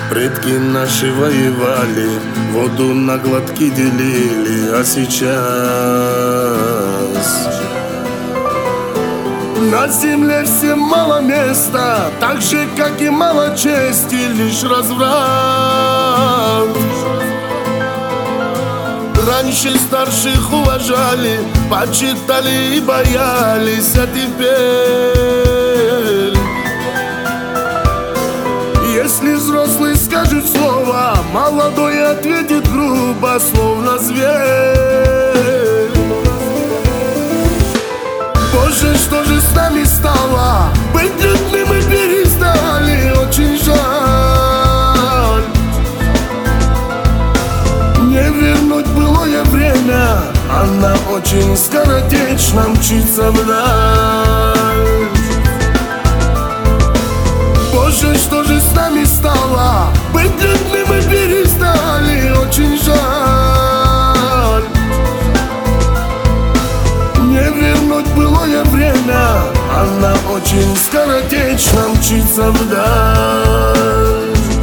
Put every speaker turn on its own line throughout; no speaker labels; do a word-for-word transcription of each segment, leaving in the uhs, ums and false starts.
Предки наши воевали, воду на глотки делили, а сейчас на земле всем мало места, так же, как и мало чести, лишь разврат. Раньше старших уважали, почитали и боялись, а теперь если взрослый скажет слово, молодой ответит грубо, словно зверь. Боже, что же с нами стало? Быть людьми мы перестали, очень жаль. Не вернуть былое время, она очень скоротечно мчится вдаль. Боже, что же с нами стало? Быть людьми мы перестали, очень жаль. Не вернуть былое время, она очень скоротечно мчится вдаль.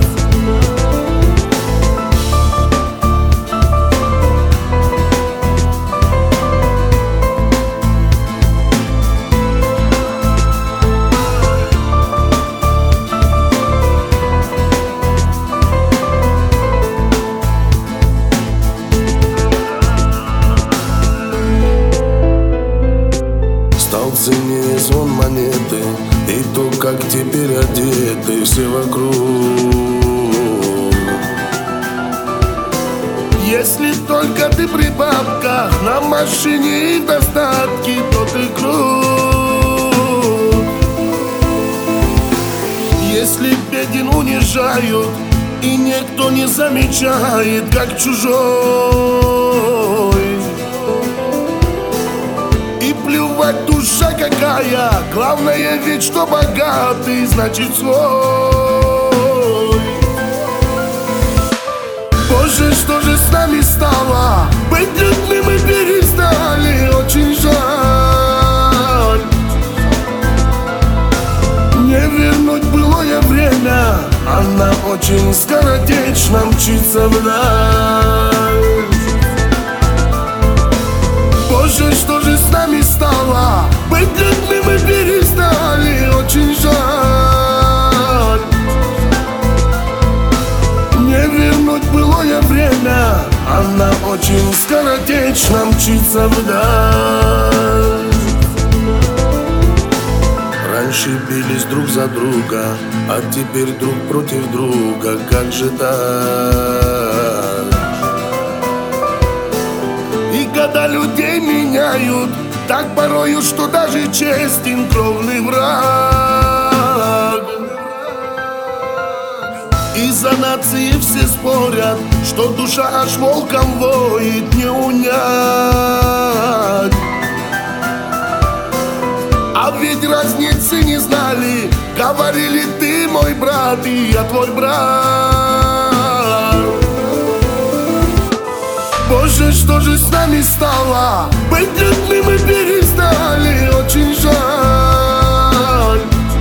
Ценнее звон монеты и то, как теперь одеты все вокруг. Если только ты при бабках, на машине и достатке, то ты крут. Если беден унижают и никто не замечает, как чужой, плевать душа какая, главное ведь, что богатый, значит свой. Боже, что же с нами стало? Быть людьми мы перестали, очень жаль. Не вернуть былое время, она очень скоротечно мчится вдаль. Боже, что же с нами стало? Быть людьми мы перестали, очень жаль. Не вернуть былое время, она очень скоротечно мчится вдаль. Раньше бились друг за друга, а теперь друг против друга, как же так? И года людей меняют так порою, что даже честен кровный враг. Из-за нации все спорят, что душа аж волком воет, не унять. А ведь разницы не знали, говорили: ты мой брат, и я твой брат. Боже, что же с нами стало? Быть людьми мы перестали, очень жаль.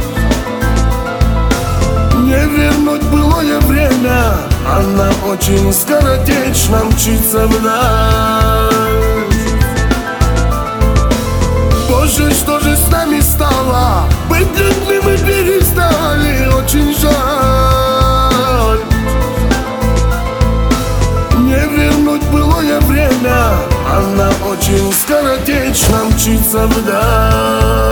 Не вернуть былое время, она очень скоротечно мчится вдаль. Боже, что же с нами стало? Быть людьми мы перестали, очень жаль. Не вернуть былое время, она очень скоротечно мчится вдаль.